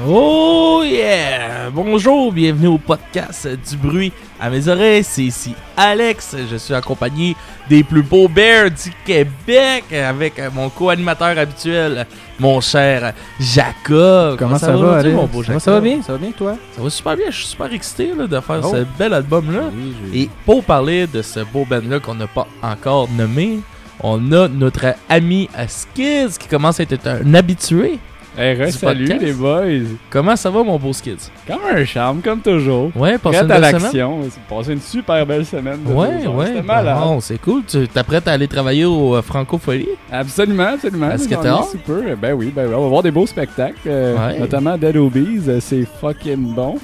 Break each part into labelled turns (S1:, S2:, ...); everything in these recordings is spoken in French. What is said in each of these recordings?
S1: Oh yeah! Bonjour, bienvenue au podcast du bruit à mes oreilles. C'est ici Alex. Je suis accompagné des plus beaux bears du Québec avec mon co-animateur habituel, mon cher Jacob.
S2: Comment ça va, Alex?
S1: Mon beau Jacob?
S2: Ça va bien? Ça va bien, toi?
S1: Ça va super bien. Je suis super excité là, de faire ce bel album-là.
S2: Oui,
S1: Et pour parler de ce beau band-là qu'on n'a pas encore nommé, on a notre ami Skids qui commence à être un habitué.
S3: Hey, salut
S1: podcast.
S3: les boys!
S1: Comment ça va, mon beau Skids?
S3: Comme un charme, comme toujours.
S1: Ouais, passé une
S3: Prête à
S1: belle semaine?
S3: l'action. Passé une super belle semaine. De
S1: Ouais,
S3: deux heures.
S1: ouais.
S3: C'était malade.
S1: Bon, c'est cool. Tu t'apprêtes à aller travailler au Francophonie?
S3: Absolument.
S1: Est-ce que
S3: J'en
S1: t'as
S3: ai
S1: hâte?
S3: super. Ben oui, on va voir des beaux spectacles.
S1: Ouais.
S3: Notamment Dead Obies. C'est fucking bon.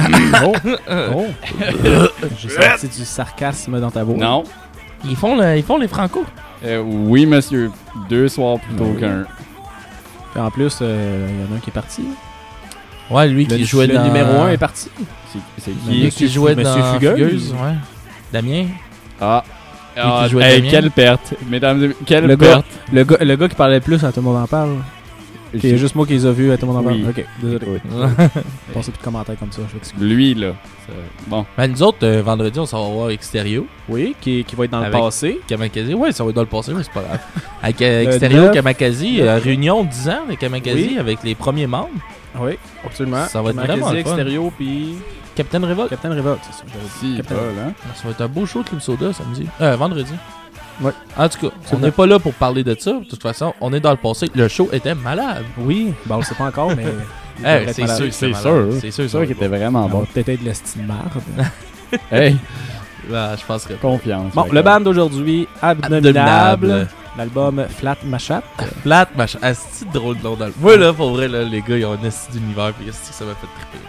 S2: Oh! J'ai senti du sarcasme dans ta voix.
S3: Non.
S1: Ils font les Franco.
S3: Oui, monsieur. 2 soirs plutôt qu'un.
S2: Puis en plus, il y en a un qui est parti.
S1: Ouais, lui qui jouait
S2: le
S1: dans...
S2: numéro 1 est parti.
S3: C'est
S1: Lui qui jouait
S2: Monsieur
S1: dans
S2: Fugueuse.
S1: Ouais. Damien.
S3: Ah.
S1: qui jouait Damien.
S3: Quelle perte. Mesdames et quelle
S2: Le
S3: perte.
S2: le gars qui parlait le plus à Tout le monde en parle. C'est juste moi qui les ai vus à Tout le monde en parle.
S3: Oui.
S2: Ok, désolé.
S3: Oui.
S2: Pensez plus de commentaires comme ça, je m'excuse.
S3: Lui, là. Bon.
S1: Ben, nous autres, vendredi, on s'en va voir Extérieur.
S2: Oui, qui va être dans
S1: Avec-
S2: le passé.
S1: Kamakazi. Ouais, ça va être dans le passé, mais c'est pas grave. Avec Extérieur,
S2: 9.
S1: Kamakazi, réunion 10 ans de Kamakazi
S2: Oui.
S1: avec les premiers membres.
S2: Oui, absolument.
S1: Ça va être vraiment le fun.
S2: Extérieur, puis
S1: Captain Revolt.
S2: Captain Revolt, c'est ça. j'avais dit.
S3: Si,
S2: Captain
S3: Paul, hein.
S1: Ça va être un beau show de Club Soda samedi. Vendredi.
S2: Ouais.
S1: En tout cas,
S2: C'est
S1: on
S2: vrai.
S1: n'est pas là pour parler de ça. De toute façon, on est dans le passé. Le show était malade.
S2: Oui, on le sait pas encore, mais. il
S1: Eh,
S2: devrait être
S1: c'est
S2: malade.
S1: sûr,
S3: C'est
S1: malade.
S3: sûr.
S1: C'est sûr,
S3: C'est sûr qu'il était vraiment
S2: On
S3: bon.
S2: va peut-être être de la style marde.
S3: Hey,
S1: Je penserais pas.
S3: confiance.
S2: Bon, le band d'aujourd'hui, Abominable. L'album Flat Machat.
S1: Flat, machin. C'est drôle de nom dans le... Moi, là, pour vrai, là, les gars, ils ont un esti d'univers. Puis esti que ça m'a fait triper.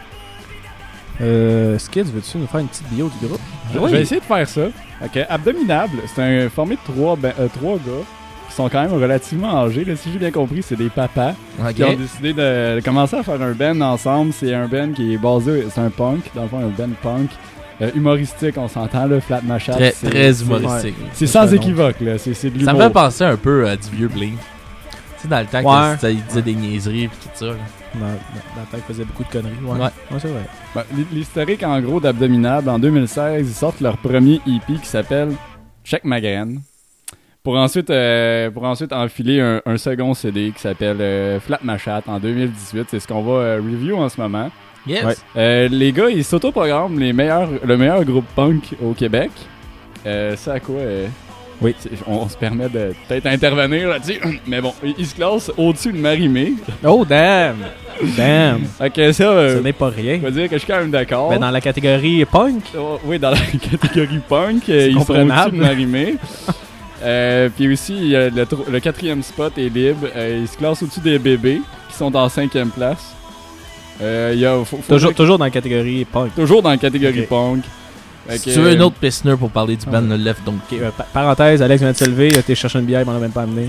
S2: Skids, veux-tu nous faire une petite bio du groupe?
S3: Je vais essayer de faire ça. Ok, Abominable, c'est un formé de trois gars qui sont quand même relativement âgés. Là, si j'ai bien compris, c'est des papas qui ont
S1: Ok.
S3: décidé de commencer à faire un band ensemble. C'est un band qui est basé, c'est un punk, dans le fond, un band punk. Humoristique, on s'entend, là, Flat Machat.
S1: Très,
S3: c'est-
S1: très humoristique.
S3: C'est sans équivoque, là. C'est de
S1: Ça
S3: l'humour.
S1: me fait penser un peu à du vieux Blink. Tu sais, dans le temps
S2: Ouais.
S1: que il disait des niaiseries puis tout ça. Là.
S2: Dans le temps, il faisait beaucoup de conneries. Ouais,
S1: Ouais.
S2: c'est vrai.
S3: Ben, l'historique, en gros, d'Abdominable, en 2016, ils sortent leur premier EP qui s'appelle Check ma graine. Pour ensuite enfiler un second CD qui s'appelle Flat Machat en 2018. C'est ce qu'on va review en ce moment.
S1: Yes.
S2: Ouais.
S3: Les gars, ils s'autoprogramment le meilleur groupe punk au Québec. C'est à quoi
S2: Oui.
S3: on se permet de peut-être intervenir là-dessus. Mais bon, ils se classent au-dessus de Marie-Mé.
S2: Oh, damn! Damn!
S3: Ok,
S2: Ce
S3: ça,
S2: n'est pas rien.
S3: je veux dire que je suis quand même d'accord.
S2: Mais dans la catégorie punk,
S3: Oh, oui, dans la catégorie punk, ils sont
S2: comprenable.
S3: au-dessus de Marie-Mé. Puis aussi, il y a le quatrième spot est libre. Ils se classent au-dessus des bébés, qui sont en 5e place. Il y a,
S2: toujours dans la catégorie punk.
S3: toujours dans la catégorie
S2: Ok.
S3: punk. Fait
S1: Si
S3: que,
S1: tu veux un autre listener pour parler du band,
S2: Ouais.
S1: le left donc.
S2: Ok, parenthèse, Alex vient de se lever, il a été chercher une bière, il m'en a même pas amené.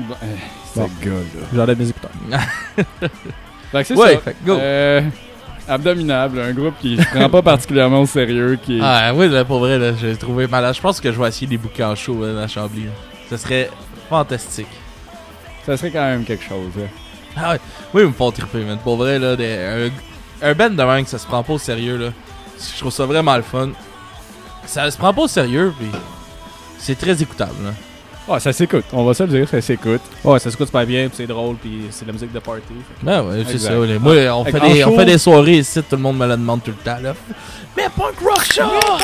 S3: Ce
S2: Bon.
S3: gars-là.
S2: J'en ai mes écouteurs.
S3: Fait que c'est
S1: Ouais,
S3: ça.
S1: fait que go.
S3: Abominable, un groupe qui se prend pas particulièrement au sérieux, qui est...
S1: Ah oui, là, pour vrai, là, j'ai trouvé malade. Je pense que je vais essayer des bouquins en show là, dans Chambly. Là. Ce serait fantastique.
S3: Ça serait quand même quelque chose. Hein.
S1: Ah ouais. Oui, ils me font triper, man. Pour vrai, là, un band de même que ça se prend pas au sérieux, là. Je trouve ça vraiment le fun. Ça se prend pas au sérieux, puis c'est très écoutable, là.
S3: Ouais, ça s'écoute. On va se le dire, ça s'écoute.
S2: Ouais, ça se coûte super bien, puis c'est drôle, puis c'est de la musique de party. fait
S1: Ben ouais, c'est
S3: Exact.
S1: ça. Là. Moi, on
S3: Fait
S1: fait,
S3: qu'en
S1: on
S3: show-
S1: fait des soirées ici, tout le monde me le demande tout le temps, là. Mais Punk Rock Show!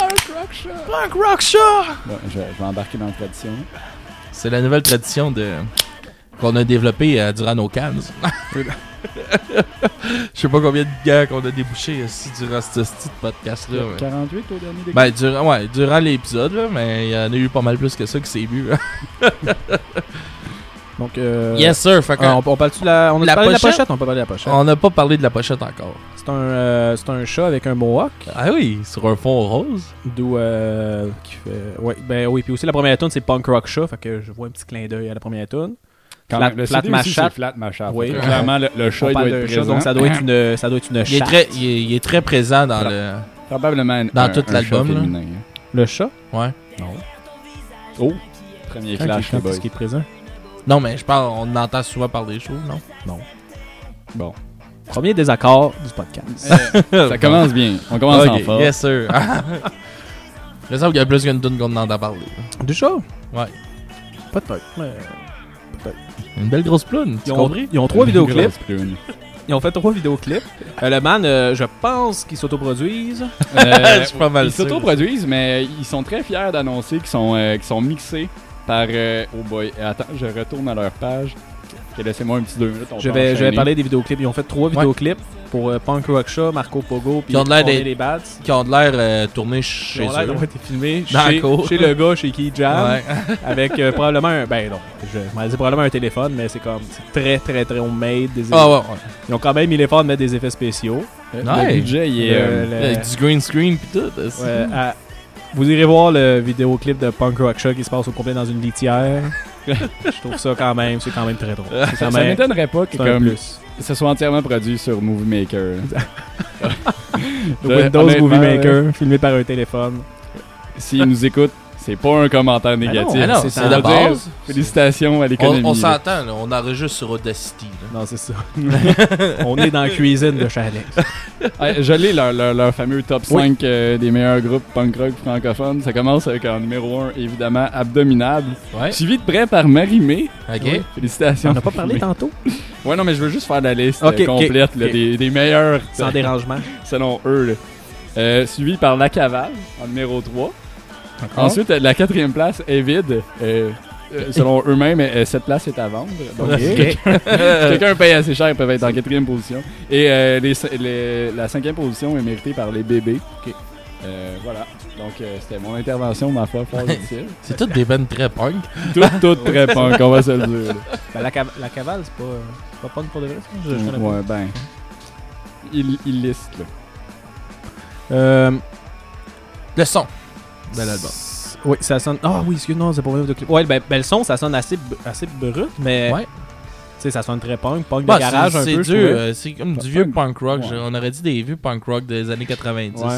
S1: Punk Rock Show!
S3: Bon, je vais embarquer dans la tradition.
S1: C'est la nouvelle tradition qu'on a développée durant nos cannes. Je sais pas combien de gars qu'on a débouchés ici durant ce petit podcast-là. Ouais.
S3: 48 au dernier dégât.
S1: Ben, durant l'épisode, là, mais il y en a eu pas mal plus que ça qui s'est bu. Là.
S2: Donc,
S1: Yes, sir. Fait que,
S2: on parle-tu de la... On a
S1: La
S2: parlé de la
S1: pochette?
S2: pochette? On peut parler de la pochette.
S1: on n'a pas parlé de la pochette encore.
S2: C'est un chat avec un mohawk.
S1: Ah oui, sur un fond rose.
S2: D'où qui fait ouais, ben oui, puis aussi la première tune c'est Punk Rock Chat, fait que je vois un petit clin d'œil à la première tune.
S3: Quand
S2: Flat-
S3: même, le
S2: Flat
S3: CD aussi,
S2: Machat.
S3: c'est Flat Machat.
S2: Oui.
S3: Fait que clairement, le chat
S2: On
S3: il doit
S2: parle
S3: être
S2: d'un chat,
S3: présent.
S2: donc ça doit être une
S1: Il est
S2: chatte.
S1: très, il est très présent dans le.
S3: Probablement
S1: Dans tout
S3: un
S1: l'album,
S3: chat
S1: là.
S3: féminin.
S2: Le chat?
S1: Ouais.
S2: Non.
S3: Oh, premier clash,
S2: Quand
S3: les boys.
S2: est-ce qui est présent?
S1: Non, mais je parle, on entend souvent parler des choses, non?
S2: Non.
S3: Bon.
S2: Premier désaccord du podcast.
S3: Ça commence bien. On commence en force.
S1: Yes, sir. Je sens qu'il y a plus qu'une tune qu'on en a parlé.
S2: Déjà?
S1: Ouais.
S2: Peut-être.
S1: Une belle grosse ploune, tu comprends?
S2: Ils ont 3 vidéoclips.
S3: Grosse prune.
S2: Ils ont fait 3 vidéoclips. Le man, je pense qu'ils s'autoproduisent.
S1: Je suis pas mal
S3: Ils
S1: sûr.
S3: s'autoproduisent, mais ils sont très fiers d'annoncer qu'ils sont mixés par... oh boy, attends, je retourne à leur page. Ok, laissez-moi un petit 2 minutes.
S2: Je vais parler des vidéoclips. Ils ont fait 3 vidéoclips pour Punk Rock Show, Marco Pogo, puis
S1: Qui ont de l'air
S2: On est
S1: des-
S2: les Bads.
S1: Qui ont de l'air tournés
S2: Ils
S1: chez
S2: ont l'air
S1: eux.
S2: d'avoir été filmés
S1: Dans la
S2: chez,
S1: cour.
S2: chez le gars chez qui ils jam,
S1: Ouais.
S2: avec probablement un... Ben non, je m'en dis probablement un téléphone, mais c'est très très très homemade.
S1: Ah ouais,
S2: Ils ont quand même mis l'effort de mettre des effets spéciaux.
S3: Le
S1: Ouais.
S3: budget, il est...
S1: Avec du green screen pis tout.
S2: Ouais, vous irez voir le vidéoclip de Punk Rock Show qui se passe au complet dans une litière. Je trouve ça quand même, c'est quand même très drôle. C'est
S3: Ça
S2: quand même
S3: m'étonnerait pas que
S2: c'est un
S3: comme,
S2: plus.
S3: ce soit entièrement produit sur Movie Maker.
S2: Windows
S3: Honnêtement,
S2: Movie Maker, filmé par un téléphone.
S3: S'ils nous écoutent, c'est pas un commentaire négatif.
S1: Ah non,
S2: c'est
S1: c'est
S2: ça.
S1: de
S3: Ça veut dire
S1: base.
S3: Félicitations à l'économie.
S1: On
S3: là.
S1: s'entend, là, on enregistre sur Audacity. Là.
S2: Non, c'est ça. On est dans la cuisine de chez Alex.
S3: Je l'ai, leur fameux top 5 des meilleurs groupes punk rock francophones. Ça commence avec en numéro 1, évidemment, Abominable.
S1: Ouais.
S3: Suivi de près par Marie-Mé.
S1: Ok.
S3: Ouais, félicitations.
S2: On n'a pas parlé tantôt?
S3: Ouais, non, mais je veux juste faire la liste
S2: Ok,
S3: complète là,
S2: ok.
S3: des meilleurs
S2: Sans dérangement.
S3: selon eux. Là. Suivi par La Cavale en numéro 3.
S2: Ah.
S3: Ensuite, la 4e place est vide. Selon eux-mêmes, cette place est à vendre. Donc,
S2: Ok.
S3: si quelqu'un paye assez cher, ils peuvent être en 4e position. Et la 5e position est méritée par les bébés. Voilà. Donc, c'était mon intervention, ma foi, fort utile.
S1: C'est toutes des bandes très punk.
S3: Tout très punk, on va se le dire. là.
S2: Ben, la cavale, c'est pas punk pour de vrai, ça? Je connais
S3: Ouais, ben. Il liste, là.
S2: pas.
S1: Le son de l'album.
S2: Oui, ça sonne... Ah oui, excuse, non, c'est pas vrai de clip. Ouais, ben le son, ça sonne assez brut, mais...
S1: Ouais.
S2: Tu sais, ça sonne très punk de
S1: Bah,
S2: garage un
S1: c'est
S2: peu,
S1: dur,
S2: je trouvais.
S1: c'est comme
S3: Pas
S1: du vieux
S3: punk.
S1: punk rock.
S3: Ouais.
S1: On aurait dit des vieux punk rock des années 90.
S2: Ouais.
S1: là.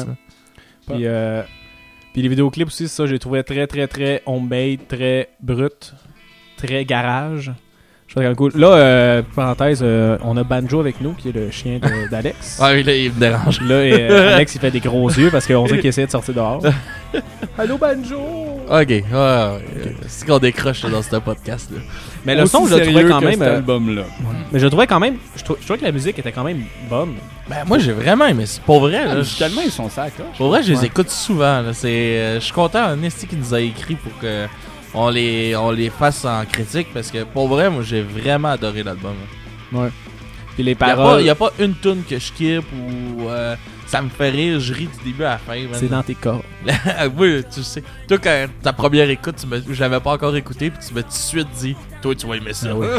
S2: Puis les vidéoclips aussi, ça, j'ai trouvé très, très, très homemade, très brut, très garage. Je trouve ça cool. Là, parenthèse, on a Banjo avec nous, qui est le chien d'Alex.
S1: Ouais, là, il me dérange.
S2: Là, Alex, il fait des gros yeux parce qu'on sait qu'il essaie de sortir dehors. Allô, Banjo!
S1: Ok, ouais. C'est qu'on décroche là, dans ce podcast là.
S2: Mais le
S3: Aussi
S2: son, je le trouvais
S3: sérieux
S2: quand
S3: que
S2: même...
S3: cet album-là.
S2: mais je le trouvais quand même... Je trouvais que la musique était quand même bonne.
S1: Ben, moi, j'ai vraiment aimé. C'est pour vrai, là.
S3: Musicalement, ils sont sacs, là.
S1: Pour vrai, je les
S2: Ouais.
S1: écoute souvent. Là. Je suis content, Nesty qui nous a écrit pour que on les fasse en critique parce que pour vrai, moi, j'ai vraiment adoré l'album.
S2: Ouais. Puis les
S1: Il n'y
S2: paroles,
S1: a pas une tune que je skip ou ça me fait rire, je ris du début à la fin. man.
S2: c'est dans tes corps.
S1: Oui, tu sais. Toi, quand ta première écoute, je l'avais pas encore écouté, puis tu m'as tout de suite dit, toi, tu vas aimer ça.
S2: Ah oui.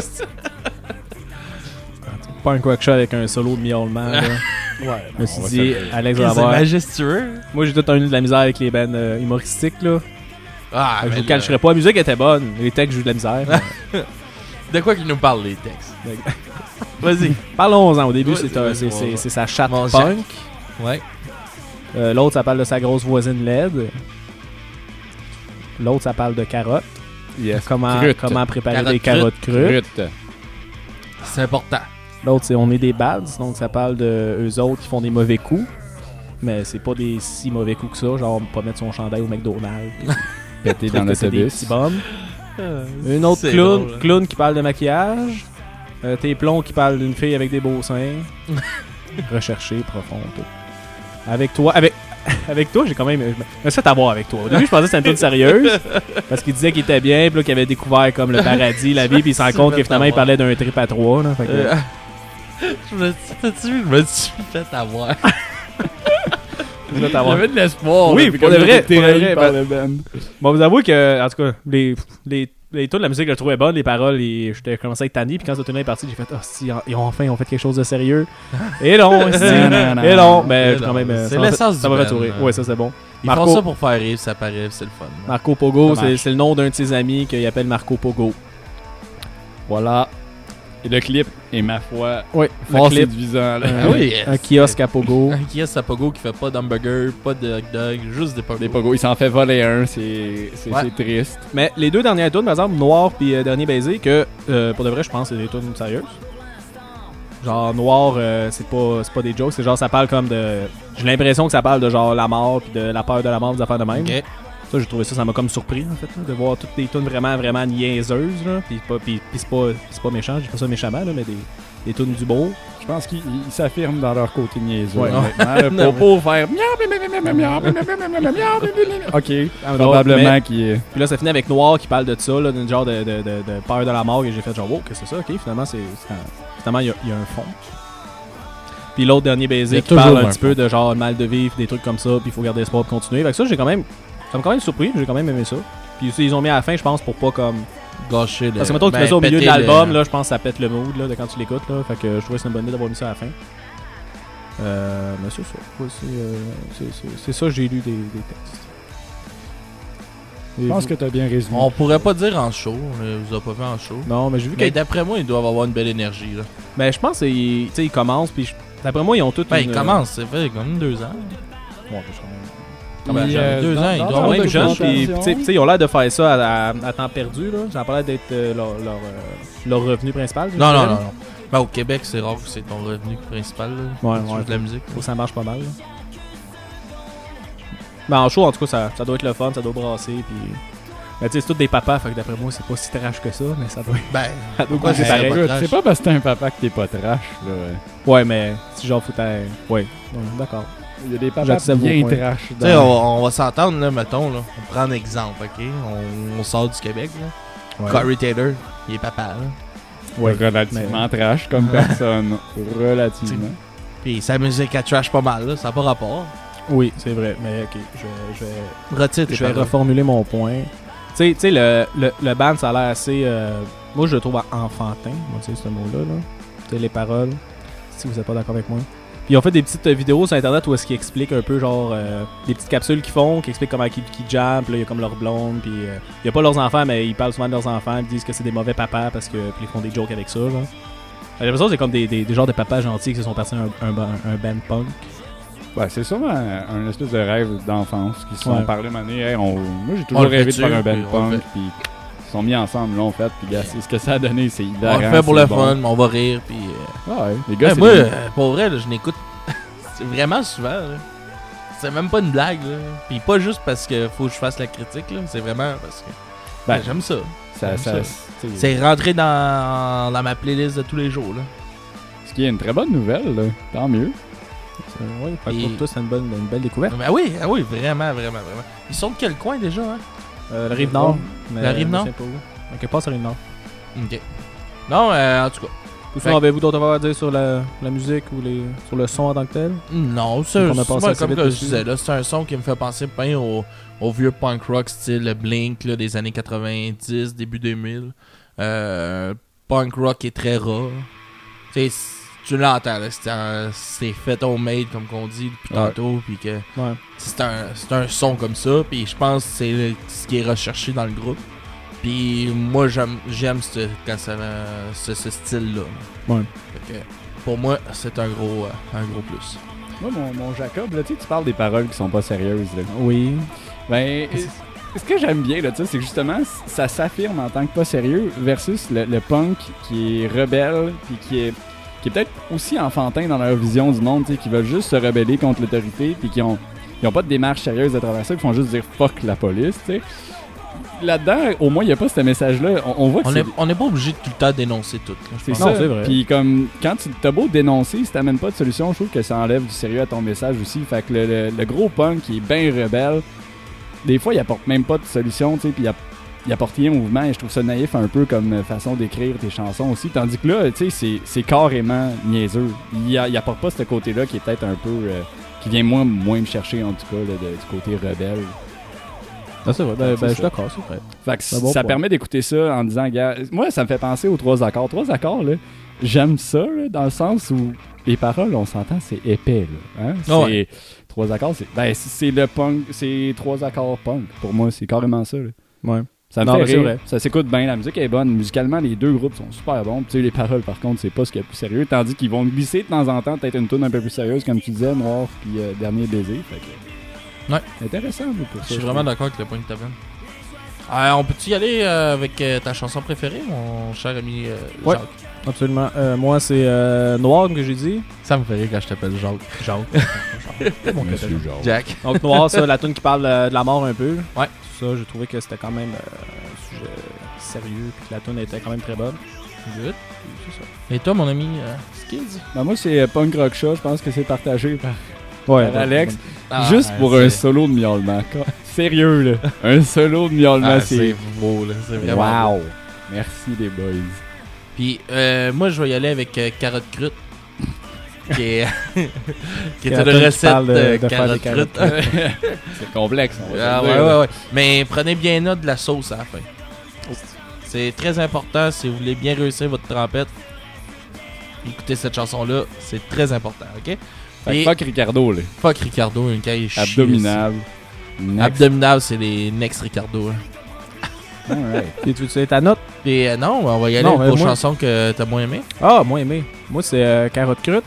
S2: Punk Rock Show avec un solo de miaulement. là.
S3: Ouais.
S2: Je me suis dit, Alex va
S1: C'est
S2: l'avoir.
S1: majestueux.
S2: Moi, j'ai tout un eu de la misère avec les bands humoristiques, là.
S1: Ah,
S2: Je
S1: mais
S2: vous
S1: là,
S2: cacherai pas, la musique était bonne. Les textes, j'ai eu de la misère.
S1: de quoi qu'il nous parle, les textes? Vas-y.
S2: Parlons-en. Au début,
S1: Ouais,
S2: c'est
S1: vas-y,
S2: c'est sa chatte
S1: Mon
S2: punk.
S1: Ouais.
S2: L'autre, ça parle de sa grosse voisine laide. L'autre, ça parle de carottes.
S3: Yes.
S2: Comment préparer
S1: Carottes
S2: des carottes crues.
S3: Brut.
S1: C'est important.
S2: L'autre, c'est On est des bads. Donc, ça parle de eux autres qui font des mauvais coups. Mais c'est pas des si mauvais coups que ça. Genre, pas mettre son chandail au McDonald's.
S3: Pété dans
S2: Que c'est des
S3: l'autobus.
S2: petits bums. Une autre
S1: C'est
S2: clown,
S1: drôle, hein.
S2: clown qui parle de maquillage. Tes plombs qui parle d'une fille avec des beaux seins. Recherché, profond. Tout. Avec toi, avec toi, j'ai quand même. Je me suis fait avoir avec toi. Au début, je pensais que c'était une toute sérieuse. Parce qu'il disait qu'il était bien, puis là, qu'il avait découvert comme le paradis, la vie, puis il se rend compte que finalement, il parlait d'un trip à 3. Là, fait que,
S1: Je me suis fait avoir.
S2: je me suis fait avoir.
S3: J'avais de l'espoir.
S2: Oui,
S3: là, puis
S2: pour
S3: comme
S2: de
S3: j'ai
S2: vrai,
S3: été
S2: pour de
S3: trahi
S2: vrai,
S3: par
S2: ben-
S3: le band.
S2: Bon, vous avouez que, en tout cas, les tunes de la musique, je le trouvais bonne, les paroles, j'étais commencé à être tanné, puis quand cette tune est partie, j'ai fait, oh, si, ils ont fait quelque chose de sérieux. Et non, si, et non, mais
S1: Et
S2: quand
S1: non,
S2: même,
S1: c'est
S2: ça m'a
S1: l'essence
S2: fait- ça
S1: du
S2: m'a
S1: band,
S2: fait sourire.
S1: hein.
S2: Ouais, ça c'est bon.
S1: Ils
S2: Marco-
S1: font ça pour faire rire, ça paraît, c'est le fun.
S2: Marco Pogo,
S3: Dommage.
S2: c'est le nom d'un de ses amis qu'il appelle Marco Pogo.
S3: Voilà. Et le clip est, ma foi,
S2: Oui,
S3: fort
S2: le clip.
S3: séduisant. Là.
S1: Ah oui,
S2: Un kiosque à Pogo.
S1: Un kiosque à Pogo qui fait pas d'hamburger, pas de hot dog, juste des pogos.
S3: Des pogos. Il s'en fait voler un. C'est
S1: Ouais.
S3: c'est triste.
S2: Mais les deux dernières tunes, par exemple, Noir puis Dernier Baiser, que pour de vrai, je pense que c'est des tunes sérieuses. Genre Noir, c'est pas des jokes, c'est genre ça parle comme de... J'ai l'impression que ça parle de genre la mort puis de la peur de la mort, des affaires de même.
S1: Ok.
S2: Ça, j'ai trouvé ça m'a comme surpris en fait, là, de voir toutes des tunes vraiment niaiseuses là, puis c'est pas méchant, j'ai pas ça méchamment là, mais des tunes du beau.
S3: Je pense qu'ils s'affirment dans leur côté niaiseux.
S2: Ouais.
S3: Honnêtement, pour faire ok, probablement qui est.
S2: Puis là, ça finit avec Noir qui parle de ça, là, d'une genre de peur de la mort, et j'ai fait genre, wow, qu'est-ce que c'est ça? Ok, finalement, finalement, il y a un fond. Puis l'autre dernier baiser qui parle un petit peu de genre mal de vivre, des trucs comme ça, puis il faut garder espoir pour continuer. Fait que ça, ça m'a quand même surpris, j'ai quand même aimé ça. Puis ils ont mis à la fin, je pense, pour pas comme.
S1: Gâcher le.
S2: Parce que mettons que tu mets ça au milieu de l'album, là, je pense que ça pète le mood là, de quand tu l'écoutes, là. Fait que je trouvais que c'est une bonne idée d'avoir mis ça à la fin. Mais c'est ça. Ouais, c'est ça, j'ai lu des textes.
S3: Je pense que t'as bien résumé.
S1: On pourrait pas dire en show, on vous a pas vu en show.
S2: Non, mais j'ai vu
S1: Mais
S2: que.
S1: d'après moi, ils doivent avoir une belle énergie, là.
S2: Ben, je pense qu'ils commencent, puis d'après moi, ils ont tout.
S1: Ben, ils commencent, c'est fait comme 2 ans.
S2: Ouais,
S1: Comme 2 ans, ils doivent
S2: Ils sont
S1: avoir
S2: même
S1: une
S2: jeunes,
S1: chance.
S2: puis tu sais, ils ont l'air de faire ça à temps perdu, là. Ça a pas l'air d'être leur revenu principal.
S1: Non. Ben, au Québec, c'est rare que c'est ton revenu principal, là.
S2: Ouais,
S1: Tu joues de la musique.
S2: Faut que ça marche pas mal, là. Ben, en show, en tout cas, ça doit être le fun, ça doit brasser, puis. Ben, tu sais, c'est tous des papas, fait que d'après moi, c'est pas si trash que ça, mais ça doit.
S1: Ben,
S2: Ça doit
S1: pourquoi
S2: c'est
S1: c'est
S2: pareil.
S1: pas
S3: Écoute,
S1: trash?
S3: c'est pas parce que t'es un papa que t'es pas trash, là.
S2: Ouais, mais si genre foutais. Ouais, d'accord.
S3: Il y a des papas
S2: J'accepte
S3: bien
S2: vos points.
S3: trash.
S1: Tu sais, on va s'entendre, là, mettons, là. On prend un exemple, ok? On sort du Québec, là.
S2: Ouais.
S1: Corey Taylor, il est papa, là.
S2: Ouais,
S3: Relativement trash comme personne. Relativement.
S1: Puis sa musique, elle trash pas mal, là. Ça n'a pas rapport.
S2: Oui, c'est vrai, mais ok, je vais.
S1: Retire tes
S2: Je vais
S1: paroles.
S2: reformuler mon point. Tu sais, le band, ça a l'air assez. Moi, je le trouve enfantin, moi, tu sais, ce mot-là. Là. Tu sais, les paroles, si vous n'êtes pas d'accord avec moi. Puis ils ont fait des petites vidéos sur Internet où est-ce qu'ils expliquent un peu, genre, des petites capsules qu'ils font, qui expliquent comment ils jam, puis là, il y a comme leur blonde, puis il y a pas leurs enfants, mais ils parlent souvent de leurs enfants, ils disent que c'est des mauvais papas parce que puis ils font des jokes avec ça, genre. J'ai l'impression que c'est comme des genres de papas gentils qui se sont partis un band punk.
S3: Ouais, c'est sûrement un espèce de rêve d'enfance qui se sont
S2: Ouais.
S3: parlé une année. Hey, moi, j'ai
S1: On
S3: toujours
S1: le
S3: rêvé de
S1: fait-tu,
S3: faire un
S1: puis
S3: band
S1: on le
S3: punk, puis ils sont mis ensemble, l'ont fait, puis gars, c'est ce que ça a donné, c'est hilarant.
S1: On le fait pour
S3: c'est
S1: le
S3: bon.
S1: fun, mais on va rire, puis...
S3: Ouais, les gars,
S1: Ouais,
S3: c'est
S1: moi,
S3: des-
S1: pour vrai, là, je n'écoute c'est vraiment souvent. Là. C'est même pas une blague. Là. Puis pas juste parce que faut que je fasse la critique. Là. C'est vraiment parce que
S3: Ben,
S1: j'aime ça.
S3: ça,
S1: ça.
S3: c'est
S1: C'est rentré dans ma playlist de tous les jours. Là.
S3: ce qui est une très bonne nouvelle, là. Tant mieux.
S2: Ouais, fait que
S1: Et-
S2: pour toi, c'est une belle découverte.
S1: Mais oui, vraiment. Ils sont de quel coin déjà? Hein?
S2: La rive nord. mais
S1: La rive nord?
S2: je sais pas où. Ok, passe à la rive nord.
S1: Ok. Non, en tout cas.
S2: Sinon, avez-vous d'autres affaires à dire sur la musique ou sur le son en tant que tel?
S1: Non, c'est
S2: Donc, on a passé assez
S1: comme
S2: vite
S1: que je
S2: dessus.
S1: disais, là, c'est un son qui me fait penser bien au vieux punk rock style Blink là, des années 90, début 2000. Punk rock qui est très rare. Tu l'entends, là, c'est fait homemade comme qu'on dit depuis
S3: Ouais.
S1: tantôt, puis que
S2: Ouais.
S1: c'est un son comme ça, puis je pense que c'est ce qui est recherché dans le groupe. Puis moi j'aime ce style-là.
S2: Ouais.
S1: Fait que, pour moi, c'est un gros plus.
S3: Moi, mon Jacob, là, tu parles des paroles qui sont pas sérieuses, là.
S2: Oui.
S3: Ben, ce que j'aime bien, là, tu sais, c'est que justement, ça s'affirme en tant que pas sérieux versus le punk qui est rebelle, puis qui est peut-être aussi enfantin dans leur vision du monde, tu sais, qui veulent juste se rebeller contre l'autorité, puis qui ont pas de démarche sérieuse à travers ça, qui font juste dire fuck la police, tu sais. Là-dedans, au moins, il n'y a pas ce message-là. On voit que
S1: On n'est pas obligé de tout le temps dénoncer tout. Là, je
S3: c'est
S1: pense.
S3: ça.
S2: Non, c'est vrai.
S3: Puis comme quand tu t'as beau dénoncer, si t'amènes pas de solution, je trouve que ça enlève du sérieux à ton message aussi. Fait que le gros punk qui est bien rebelle, des fois il apporte même pas de solution, tu sais, puis il apporte rien au mouvement. Et je trouve ça naïf un peu comme façon d'écrire tes chansons aussi. Tandis que là, tu sais, c'est carrément niaiseux. Il apporte pas ce côté-là qui est peut-être un peu qui vient moins me chercher en tout cas là, du côté rebelle.
S2: Ah, c'est vrai. Ben,
S3: C'est
S2: je suis
S3: ça.
S2: d'accord, c'est vrai.
S3: Fait que
S2: C'est un bon
S3: ça
S2: point.
S3: permet d'écouter ça en disant, gars, moi ça me fait penser aux 3 accords. 3 accords, là, j'aime ça, là, dans le sens où les paroles, on s'entend, c'est épais, là. Hein?
S1: Ah ouais.
S3: 3 accords, c'est le punk, c'est 3 accords punk. Pour moi, c'est carrément ça, là.
S2: Ouais.
S3: Ça me
S2: Non,
S3: fait
S2: mais c'est
S3: rire.
S2: vrai.
S3: Ça s'écoute bien, la musique est bonne. Musicalement, les deux groupes sont super bons. Tu sais, les paroles, par contre, c'est pas ce qu'il y a de plus sérieux. Tandis qu'ils vont glisser de temps en temps, peut-être une tune un peu plus sérieuse, comme tu disais, Noir, puis Dernier baiser. Fait que...
S1: Ouais.
S3: Intéressant, pour ça.
S1: Je suis vraiment d'accord avec le point que tu amènes. On peut-tu y aller avec ta chanson préférée, mon cher ami
S2: Ouais.
S1: Jacques?
S2: Absolument. Moi, c'est Noir que j'ai dit.
S1: Ça me fait rire quand je t'appelle Jacques.
S2: Jacques. Mon
S3: Monsieur
S2: côté.
S3: Georges.
S1: Jack.
S2: Donc Noir, ça, la tune qui parle de la mort un peu.
S1: Ouais.
S2: Ça, j'ai trouvé que c'était quand même un sujet sérieux, puis que la tune était quand même très bonne.
S1: Good.
S2: C'est ça.
S1: Et toi, mon ami Skids?
S3: Ben, moi, c'est Punk Rock Show. Je pense que c'est partagé par
S2: Ouais,
S3: Alex.
S1: Ah,
S3: Juste pour un solo de miaulement. Sérieux, là. Un solo de miaulement,
S1: c'est beau, là. C'est vraiment beau.
S3: Wow. Merci, les boys.
S1: Puis, moi, je vais y aller avec Carotte Croûte. Qui est, qui est
S2: la
S1: une
S2: tune qui
S1: recette
S2: parle de faire
S1: carotte
S2: des carottes
S1: croûte.
S3: C'est complexe, on va
S1: Ah,
S3: se le
S1: ouais,
S3: dire,
S1: ouais,
S3: là.
S1: ouais. Mais prenez bien note de la sauce à la fin. C'est très important si vous voulez bien réussir votre trempette. Écoutez cette chanson-là, c'est très important, ok?
S3: Fait
S1: Et
S3: que fuck Ricardo, là.
S1: fuck Ricardo, une caille chie.
S3: Abdominal. Next.
S1: Abdominal, c'est les next Ricardo. Hein.
S3: Alright.
S2: Et tu sais ta note?
S1: Et non, on va y aller
S2: Non,
S1: avec vos
S2: moi-
S1: chansons que t'as moins aimées.
S2: Ah, moins aimé. Moi, c'est Carotte Croûte.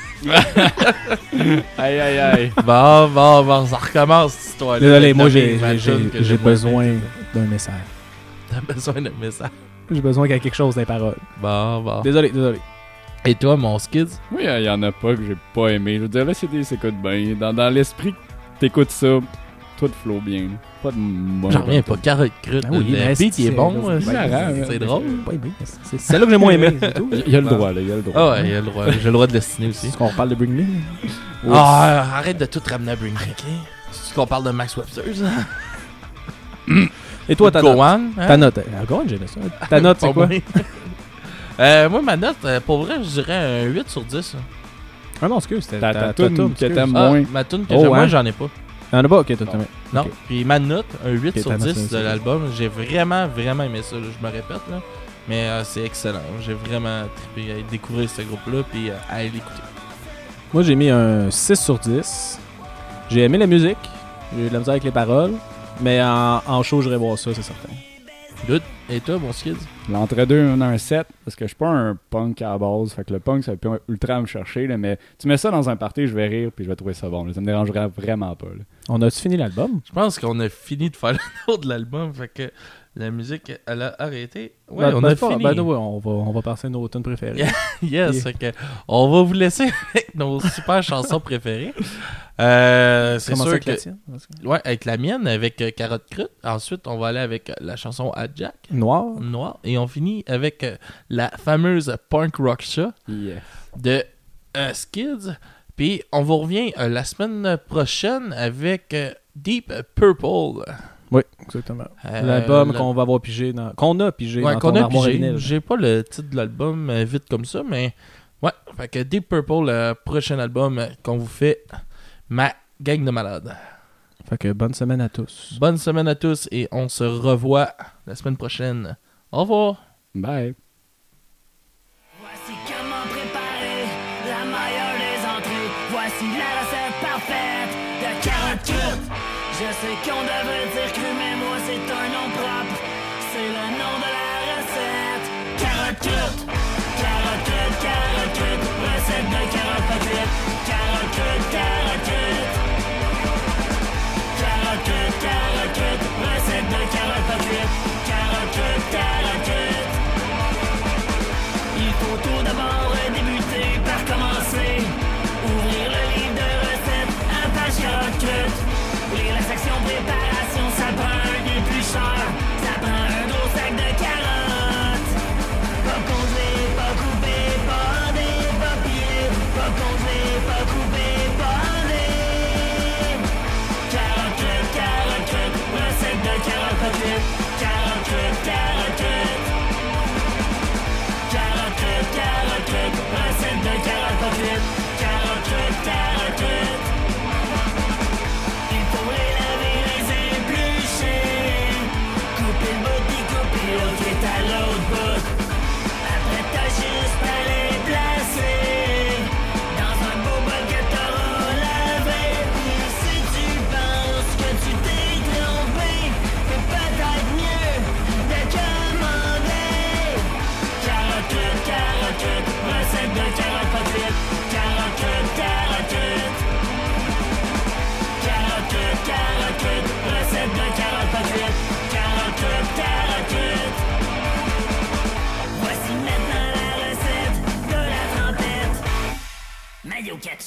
S3: Aïe, aïe, aïe.
S1: Bon, ça recommence cette histoire-là.
S2: Désolé, moi,
S1: Nommer ma tune que
S2: j'ai
S1: moins
S2: besoin
S1: aimée.
S2: d'un message.
S1: T'as besoin d'un message.
S2: J'ai besoin qu'il y ait quelque chose dans les paroles.
S1: Bon.
S2: Désolé.
S1: Et toi, mon Skids?
S3: Oui, il y en a pas que j'ai pas aimé. Je veux dire, là, c'est des s'écoute bien. Dans l'esprit, t'écoutes ça, tout flow bien. Pas de bon.
S1: J'en reviens pas, carotte croûte.
S2: Ah oui,
S1: le
S2: mais
S1: beat, il est bon.
S2: c'est
S1: ouais,
S3: marrant,
S1: c'est
S3: ouais.
S1: drôle.
S2: Pas aimé. C'est celle-là que j'ai moins aimé, c'est tout.
S3: Il y a le droit, là, il y a le droit.
S1: Ah ouais, il a le droit. J'ai le droit de dessiner aussi.
S2: Est-ce qu'on reparle de Bring Me?
S1: Ah, arrête de tout ramener à Bring Me, ok? C'est qu'on parle de Max Webster, ça?
S2: Et toi, ta note?
S1: Gohan, hein?
S2: Ta note. Gohan, j'aimais ça. Ta note, c'est
S1: Pas
S2: quoi?
S1: moi. Moi, ma note, pour vrai, je dirais un 8 sur 10.
S2: Ah non, excuse, c'était
S3: Ta toune que
S2: excuse.
S3: t'aimes
S1: Ah,
S3: moins.
S1: ma tune que
S2: Oh,
S1: j'aime moins,
S2: hein?
S1: j'en ai pas.
S2: Y'en a pas? Ok, t'as
S3: Non.
S1: Non.
S2: Ok.
S1: Puis ma note, un 8
S2: Ok,
S1: sur
S2: ta note,
S1: 10
S2: c'est
S1: de
S2: ça.
S1: l'album. J'ai vraiment, vraiment aimé ça. Là. Je me répète, là. Mais c'est excellent. J'ai vraiment trippé à découvrir ce groupe-là puis à aller l'écouter.
S2: Moi, j'ai mis un 6 sur 10. J'ai aimé la musique. J'ai eu de la misère avec les paroles. Mais en show, j'irai voir ça, c'est certain.
S1: Good. Et toi, mon Skids?
S3: L'entre-deux, on a un 7, parce que je suis pas un punk à la base. Fait que le punk, ça peut ultra me chercher, là, mais tu mets ça dans un party, je vais rire, puis je vais trouver ça bon. Là. Ça me dérangera vraiment pas. Là.
S2: On a-tu fini l'album?
S1: Je pense qu'on a fini de faire le tour de l'album. Fait que la musique, elle a arrêté. Ouais,
S2: Ben,
S1: on
S2: ben,
S1: a
S2: pas-
S1: fini.
S2: Ben, ouais, on va passer à nos tunes préférées.
S1: Yes,
S2: Yeah.
S1: fait que on va vous laisser avec nos super chansons préférées. C'est
S2: Commencer
S1: sûr
S2: avec
S1: que...
S2: la tienne?
S1: Ouais, avec la mienne, avec Carotte Croûte. Ensuite, on va aller avec la chanson à Jack,
S2: Noir.
S1: Noir. Et on finit avec la fameuse Punk Rock Show
S3: Yes.
S1: de Skids. Puis on vous revient la semaine prochaine avec Deep Purple.
S2: Oui, exactement. L'album
S1: le-
S2: qu'on va avoir pigé dans... Qu'on a pigé
S1: Ouais,
S2: dans
S1: qu'on
S2: ton
S1: a
S2: armoire à
S1: pigé.
S2: vinyle.
S1: J'ai pas le titre de l'album vite comme ça, mais ouais. Fait que Deep Purple, le prochain album qu'on vous fait, ma gang de malades.
S2: Fait que bonne semaine à tous.
S1: Bonne semaine à tous et on se revoit la semaine prochaine. Au revoir.
S3: Bye.
S4: Voici comment préparer la meilleure des entrées. Voici la recette parfaite de carotte croûte. Je sais qu'on devrait dire cru, mais moi c'est un nom propre. C'est le nom de la recette. Carotte croûte. Carotte croûte, carotte croûte. Recette de carotte pas cuite. Carotte croûte, carotte croûte. Carotte croûte, carotte croûte. Recette de carotte pas cuite. Carotte croûte, carotte croûte. Il faut tout d'abord débuter par commencer. Ouvrir le livre de recettes à page carotte croûte. Lire la section préparation, ça prend un éplucheur. Ça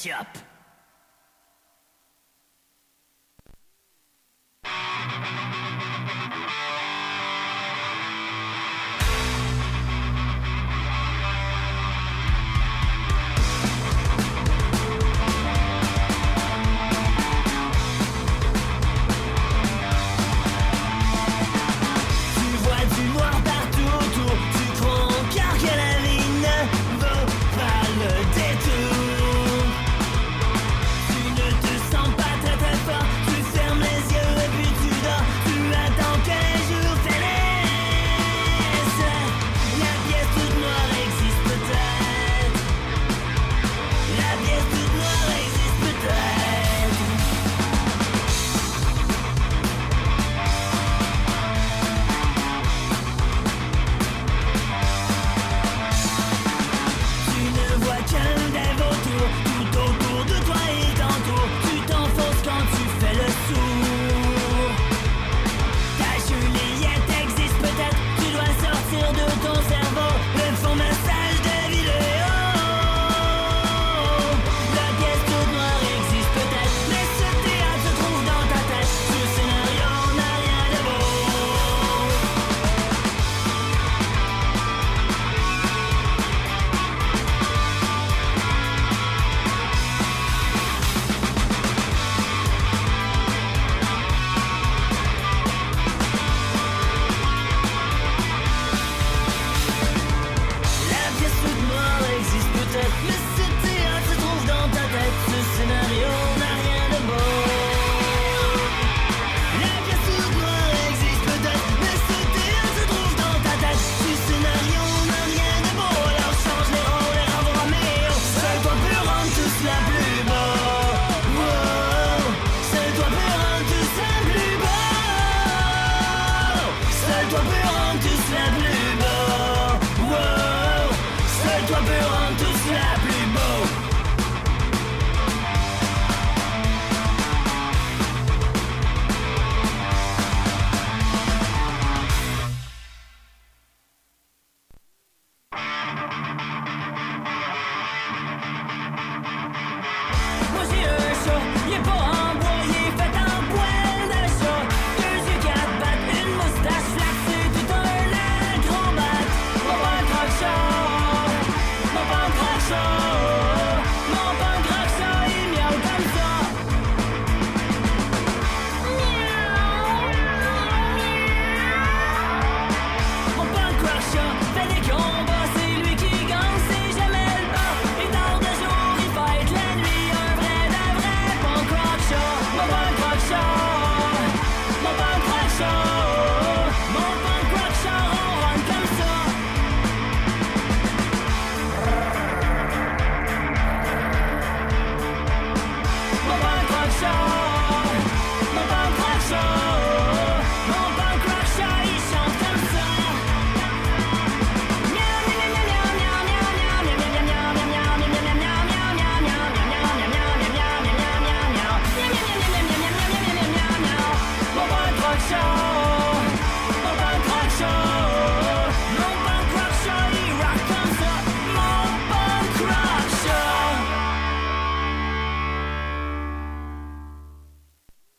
S4: ketchup.